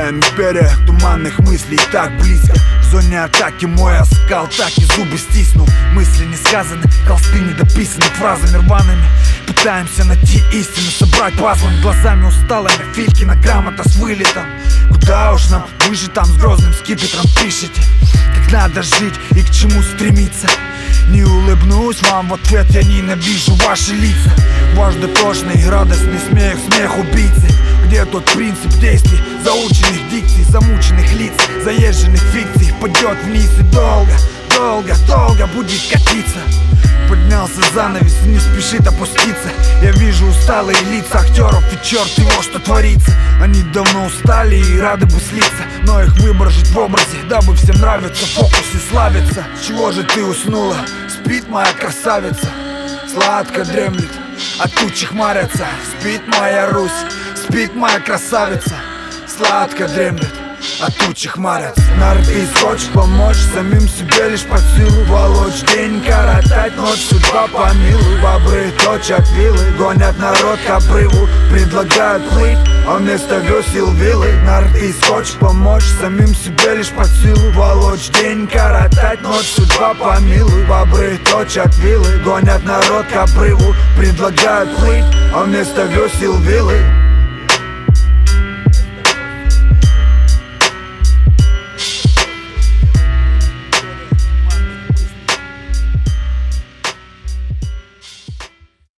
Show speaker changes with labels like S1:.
S1: Теряем империя туманных мыслей так близко. В зоне атаки мой оскал, так и зубы стиснул. Мысли не сказаны, холсты не дописаны фразами рваными. Пытаемся найти истину, собрать пазлами. Глазами усталыми, Филькина грамота с вылетом. Куда уж нам, вы же там с грозным скипетром пишете, как надо жить и к чему стремиться. Не улыбнусь вам в ответ, я ненавижу ваши лица. Ваш дотошный и радостный смех, смех убийцы. Где тот принцип действий, заученных дикций, замученных лиц, заезженных фикций? Падет вниз и долго, долго, долго будет катиться. Поднялся занавес и не спешит опуститься. Я вижу усталые лица актеров и черт его, что творится. Они давно устали и рады бы слиться, но их выбор жить в образе, дабы всем нравится, в фокусе славится. С чего же ты уснула? Спит моя красавица, сладко дремлет, от тучи хмарятся. Спит моя Русь, спит моя красавица, сладко дремлет, от тучи хмарятся. Нарты хочешь помочь самим себе лишь под силу. Волочь день, коротать ночь, судьба помилуй. Бобры точат вилы, гонят народ к обрыву, предлагают плыть, а вместо весел вилы. Нарты хочешь помочь самим себе лишь под силу. Волочь день, коротать ночь, судьба помилуй. Бобры точат вилы, гонят народ к обрыву, предлагают плыть, а вместо весел вилы.